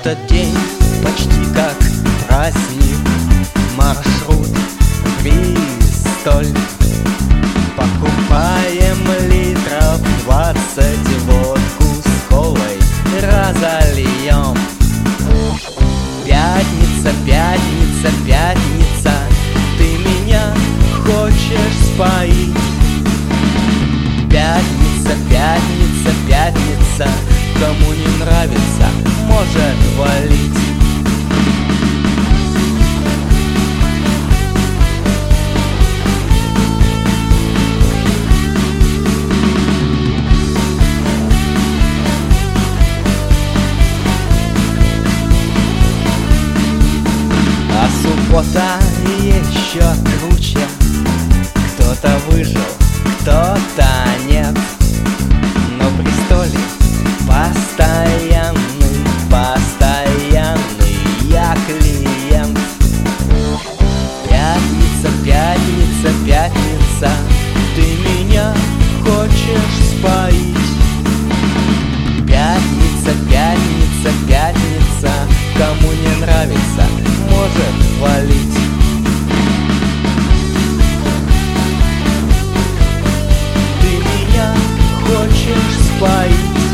этот день почти как праздник. Маршрут Бристоль. Покупаем литров 20 водку с колой разольем. Пятница, пятница, пятница, ты меня хочешь споить. Пятница, пятница, пятница, кому не нравится, может валить. А суббота еще круче. Кто-то выжил, кто-то нет. Но престоле постоянный, постоянный я клиент. Пятница, пятница, пятница, ты меня хочешь споить. Пятница, пятница, пятница, кому не нравится, может валить. Ты меня хочешь споить.